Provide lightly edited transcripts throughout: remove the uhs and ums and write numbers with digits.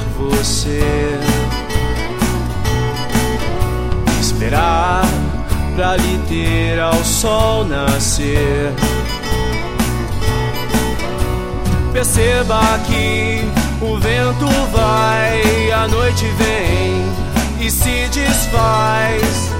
você, esperar pra lhe ter ao sol nascer. Perceba que o vento vai, a noite vem e se desfaz.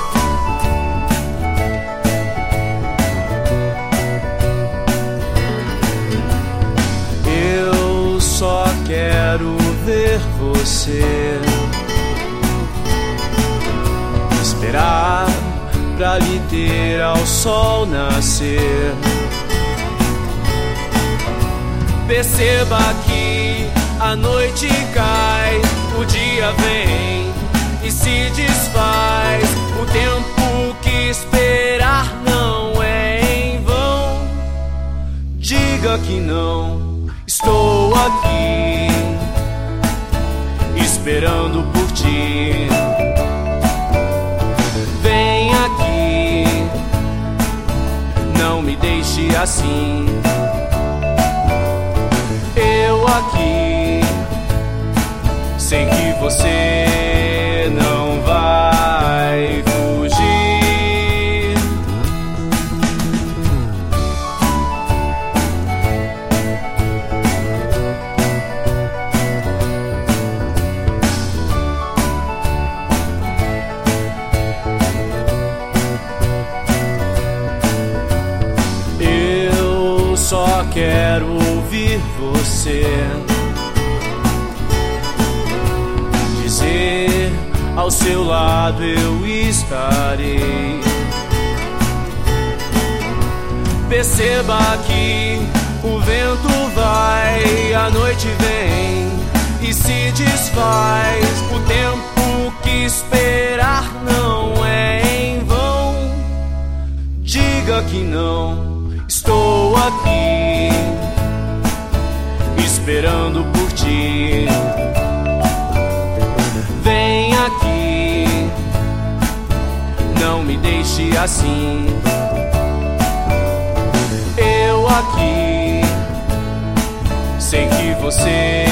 Eu só quero ver você, esperar pra lhe ter ao sol nascer. Perceba que a noite cai, o dia vem e se desfaz. O tempo que esperar não é em vão. Diga que não, estou aqui esperando por ti. Vem aqui, não me deixe assim. Eu aqui, sei que você não vai fugir. Eu só quero ouvir você dizer: ao seu lado eu estarei. Perceba que o vento vai, a noite vem e se desfaz. O tempo que esperar não é em vão. Diga que não, estou aqui esperando por ti. Vem aqui, não me deixe assim. Eu aqui, sei que você